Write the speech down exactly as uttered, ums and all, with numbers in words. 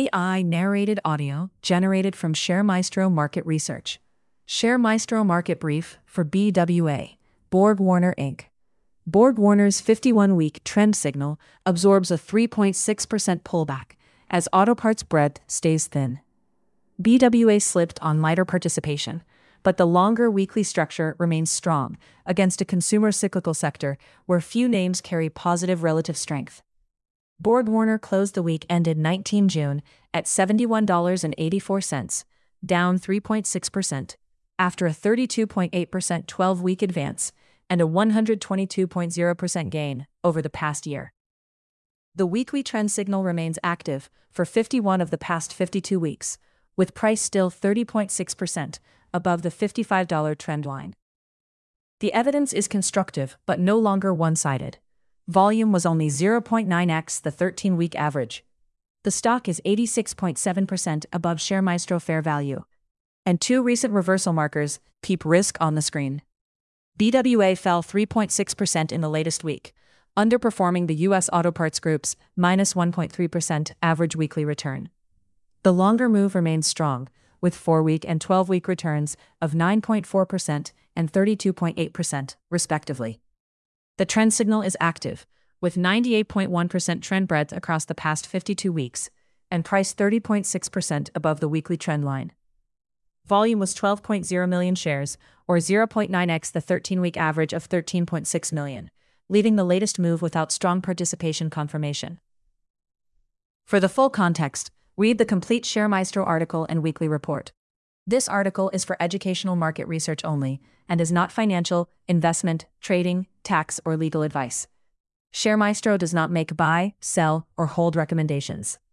A I narrated audio generated from ShareMaestro Market Research. ShareMaestro Market Brief for B W A, BorgWarner Incorporated. BorgWarner's fifty-one week trend signal absorbs a three point six percent pullback as auto parts breadth stays thin. B W A slipped on lighter participation, but the longer weekly structure remains strong against a consumer cyclical sector where few names carry positive relative strength. BorgWarner closed the week ended nineteenth of June at seventy-one dollars and eighty-four cents, down three point six percent, after a thirty-two point eight percent twelve-week advance and a one hundred twenty-two point zero percent gain over the past year. The weekly trend signal remains active for fifty-one of the past fifty-two weeks, with price still thirty point six percent above the fifty-five dollar trend line. The evidence is constructive but no longer one-sided. Volume was only zero point nine x the thirteen-week average. The stock is eighty-six point seven percent above ShareMaestro fair value. And two recent reversal markers peep risk on the screen. B W A fell three point six percent in the latest week, underperforming the U S Auto Parts Group's minus one point three percent average weekly return. The longer move remains strong, with four-week and twelve-week returns of nine point four percent and thirty-two point eight percent, respectively. The trend signal is active, with ninety-eight point one percent trend breadth across the past fifty-two weeks, and price thirty point six percent above the weekly trend line. Volume was twelve point zero million shares, or zero point nine x the thirteen-week average of thirteen point six million, leaving the latest move without strong participation confirmation. For the full context, read the complete ShareMaestro article and weekly report. This article is for educational market research only and is not financial, investment, trading, tax, or legal advice. ShareMaestro does not make buy, sell, or hold recommendations.